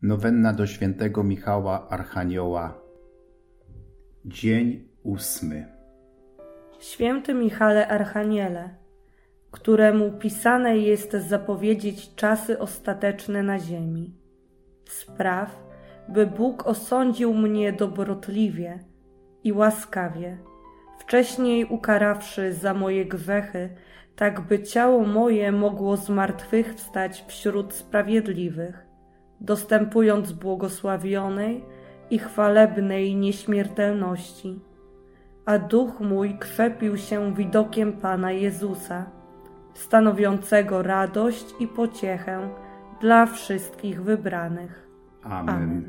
Nowenna do świętego Michała Archanioła. Dzień 8. Święty Michale Archaniele, któremu pisane jest zapowiedzieć czasy ostateczne na ziemi, spraw, by Bóg osądził mnie dobrotliwie i łaskawie, wcześniej ukarawszy za moje grzechy, tak by ciało moje mogło zmartwychwstać wśród sprawiedliwych, dostępując błogosławionej i chwalebnej nieśmiertelności. A duch mój krzepił się widokiem Pana Jezusa, stanowiącego radość i pociechę dla wszystkich wybranych. Amen.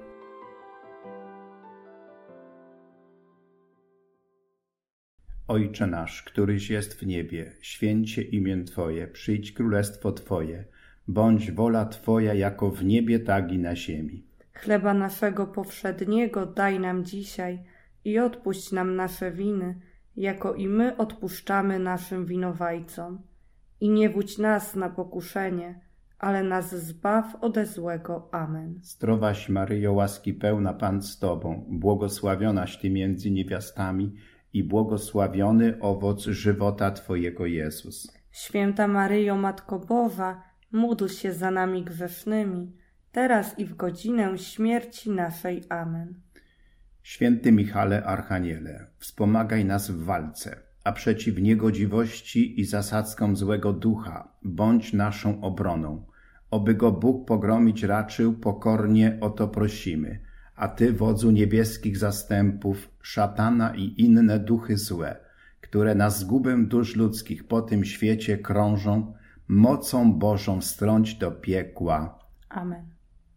Ojcze nasz, któryś jest w niebie, święć się imię Twoje, przyjdź królestwo Twoje, bądź wola Twoja jako w niebie, tak i na ziemi. Chleba naszego powszedniego daj nam dzisiaj i odpuść nam nasze winy, jako i my odpuszczamy naszym winowajcom. I nie wódź nas na pokuszenie, ale nas zbaw ode złego. Amen. Zdrowaś Maryjo, łaski pełna, Pan z Tobą, błogosławionaś Ty między niewiastami i błogosławiony owoc żywota Twojego, Jezus. Święta Maryjo, Matko Boża, módl się za nami grzesznymi, teraz i w godzinę śmierci naszej. Amen. Święty Michale Archaniele, wspomagaj nas w walce, a przeciw niegodziwości i zasadzkom złego ducha bądź naszą obroną. Oby go Bóg pogromić raczył, pokornie o to prosimy. A Ty, wodzu niebieskich zastępów, szatana i inne duchy złe, które na zgubę dusz ludzkich po tym świecie krążą, mocą Bożą strąć do piekła. Amen.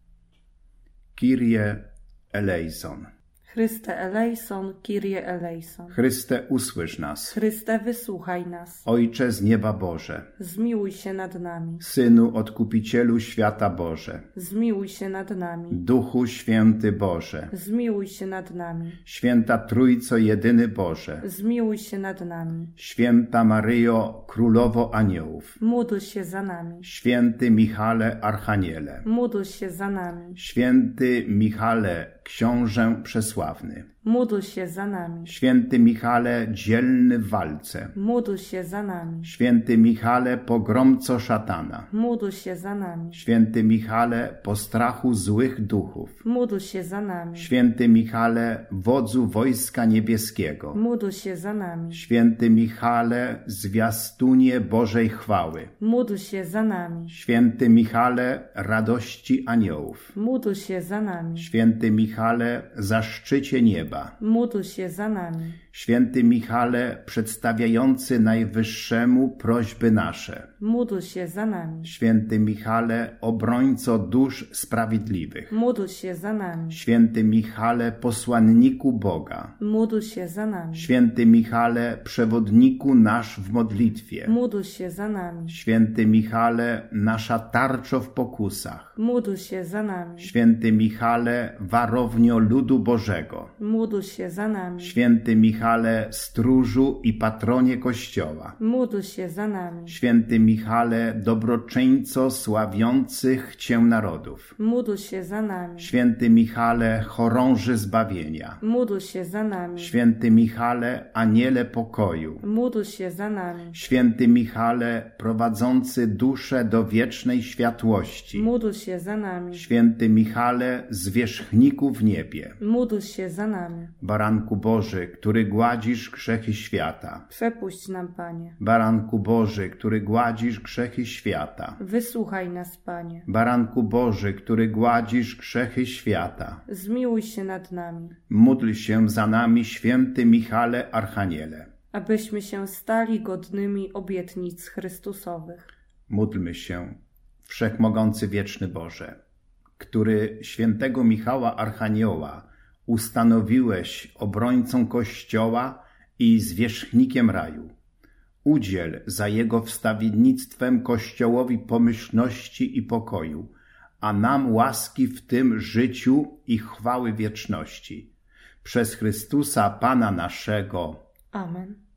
Kyrie eleison. Chryste eleison, Kyrie eleison. Chryste, usłysz nas. Chryste, wysłuchaj nas. Ojcze z nieba Boże, Zmiłuj się nad nami. Synu Odkupicielu świata Boże, Zmiłuj się nad nami. Duchu Święty Boże, Zmiłuj się nad nami. Święta Trójco Jedyny Boże, Zmiłuj się nad nami. Święta Maryjo, Królowo Aniołów, Módl się za nami. Święty Michale Archaniele, Módl się za nami. Święty Michale, Książę Przesławny, Módl się za nami. Święty Michale, dzielny w walce, Módl się za nami. Święty Michale, pogromco szatana, Módl się za nami. Święty Michale, postrachu złych duchów, Módl się za nami. Święty Michale, wodzu wojska niebieskiego, Módl się za nami. Święty Michale, zwiastunie Bożej chwały, Módl się za nami. Święty Michale, radości aniołów, Módl się za nami. Święty Michale, zaszczycie nieba, Módl się za nami. Święty Michale, przedstawiający Najwyższemu prośby nasze, Módl się za nami. Święty Michale, obrońco dusz sprawiedliwych, Módl się za nami. Święty Michale, posłanniku Boga, Módl się za nami. Święty Michale, przewodniku nasz w modlitwie, Módl się za nami. Święty Michale, nasza tarczo w pokusach, Módl się za nami. Święty Michale, warownio ludu Bożego, Módl się za nami. Święty Michale, stróżu i patronie Kościoła, Módl się za nami. Święty Michale, dobroczyńco sławiących Cię narodów, Módl się za nami. Święty Michale, chorąży zbawienia, Módl się za nami. Święty Michale, aniele pokoju, Módl się za nami. Święty Michale, prowadzący duszę do wiecznej światłości, Módl się za nami. Święty Michale, zwierzchniku w niebie, Módl się za nami. Baranku Boży, który gładzisz grzechy świata, Przepuść nam, Panie. Baranku Boży, który gładzisz grzechy świata, Wysłuchaj nas, Panie. Baranku Boży, który gładzisz grzechy świata, Zmiłuj się nad nami, módl się za nami, Święty Michale Archaniele. abyśmy się stali godnymi obietnic Chrystusowych. Módlmy się, Wszechmogący Wieczny Boże, który świętego Michała Archanioła ustanowiłeś obrońcą Kościoła i zwierzchnikiem raju. Udziel za jego wstawiennictwem Kościołowi pomyślności i pokoju, a nam łaski w tym życiu i chwały wieczności. Przez Chrystusa Pana naszego. Amen.